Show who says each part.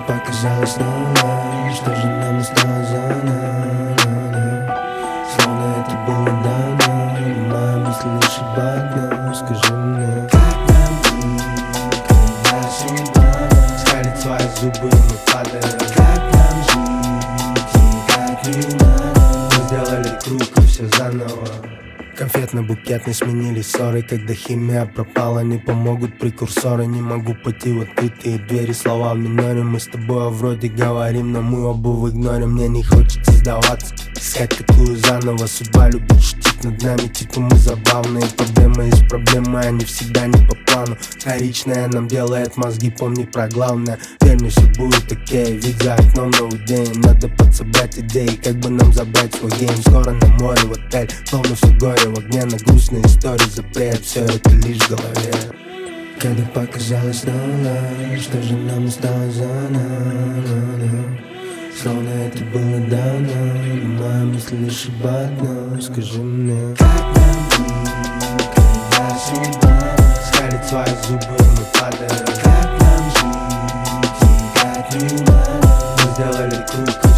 Speaker 1: показалось новое, что же нам осталось заново? Словно это было давно, но моя мысль лишь об одном. Скажи мне, как нам быть, когда судьба скалит свои зубы, и мы падаем? Как нам жить и как не надо? Мы сделали круг и все заново. Конфетно-букетный сменили ссоры, когда химия пропала. Не помогут прекурсоры, не могу пойти в открытые двери. Слова в миноре, мы с тобой вроде говорим, но мы оба в игноре. Мне не хочется сдаваться, искать такую заново. Судьба любит шутить над нами, типа мы забавные. Проблемы из проблемы, они всегда не по плану. Вторичное нам делает мозги, помни про главное. Верь мне, все будет окей, ведь за окном новый день. Надо подсобрать идеи, как бы нам забрать свой гейм. Скоро на море, в отель, словно все горе в огне. На грустные истории запрет, все это лишь в голове. Когда показалось новое, что же нам осталось заново? Словно это было давно, но моя мысль лишь об одном. Скажи мне, как нам быть, когда судьба скалит свои зубы, и мы падаем? Как нам жить и как не надо? Мы сделали круг.